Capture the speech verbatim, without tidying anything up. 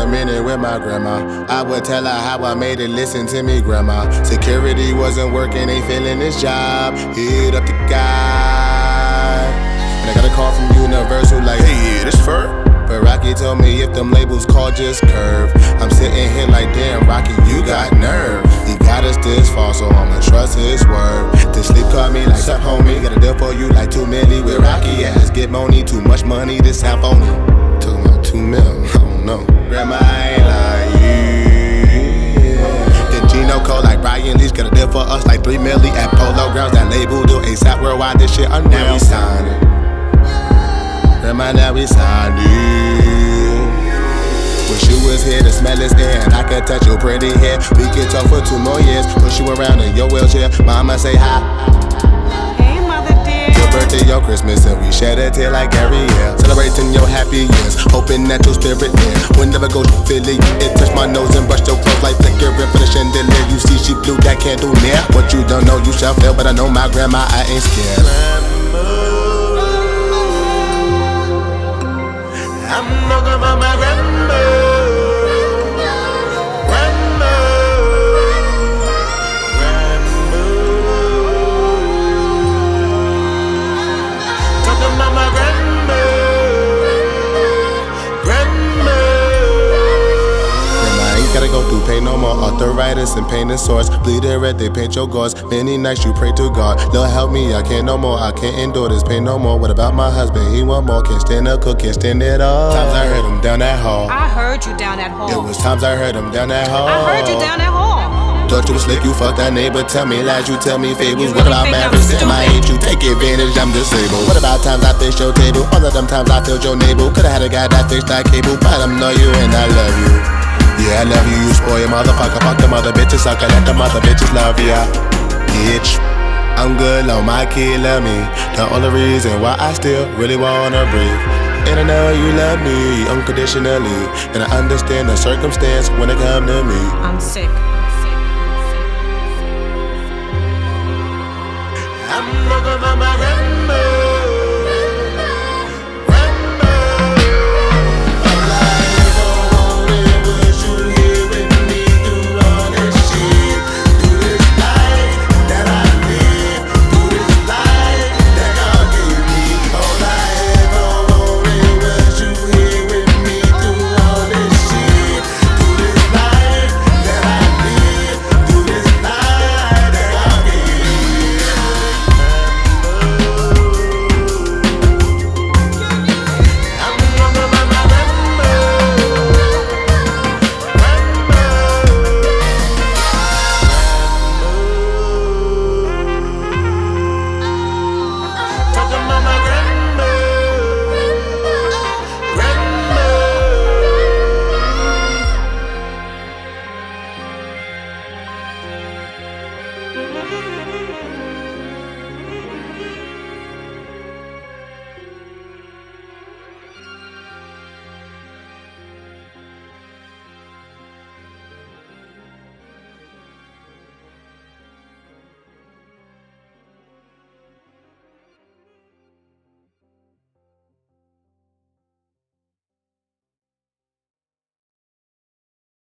a minute with my grandma. I would tell her how I made it, listen to me, grandma. Security wasn't working, ain't feeling this job. Hit up the guy, and I got a call from Universal like, hey, yeah, this fur. But Rocky told me if them labels call, just curve. I'm sitting here like, damn, Rocky, you got nerve. He got us this far, so I'ma trust his word. This sleep called me like, sup, homie, got a deal for you like two milli. Where Rocky ass get money, too much money, this sound phony. Took my two mil, I don't know. Grandma, I ain't lying. The Gino code like Brian Leach, got a deal for us like three milli at Polo Grounds. That label do ASAP worldwide, this shit unreal. Now we signing. Grandma, now we signed it. Wish you was here to smell this air, and I could touch your pretty hair. We could talk for two more years, push you around in your wheelchair. Mama say hi. Hey, mother dear. Your birthday, your Christmas, and we shed a tear like every year. Celebrating your happy years, hoping that your spirit near. Whenever go to Philly, it touched my nose and brushed your clothes like flickering for the chandelier. You see, she blew that candle near. What you don't know, you shall feel, but I know my grandma, I ain't scared. I'm talking about my grandma, grandma, grandma. Talking about my grandma, grandma. Grandma ain't gotta go through pain no more. Arthritis and pain and sores, bleeding red, they paint your gauze. Many nights you pray to God, Lord help me, I can't no more. I can't endure this pain no more. What about my husband? He want more, can't stand up, cook, can't stand it all. Times I heard him down that hall. I heard you down that hall. It was times I heard him down that hall. I heard you down that hall. Thought you was slick, you fucked that neighbor. Tell me lies, you tell me fables. You What really about think I'm marriage? Am I stupid? hate you? Take advantage, I'm disabled. What about times I fixed your table? All of them times I filled your navel. Could've had a guy that fixed that cable, but I'm know you and I love you. Yeah, I love you, you spoil motherfucker. Fuck the mother bitches, sucker, let the mother bitches love ya. Bitch, I'm good, long my kid love me. The only reason why I still really wanna breathe. And I know you love me unconditionally, and I understand the circumstance when it come to me. I'm sick.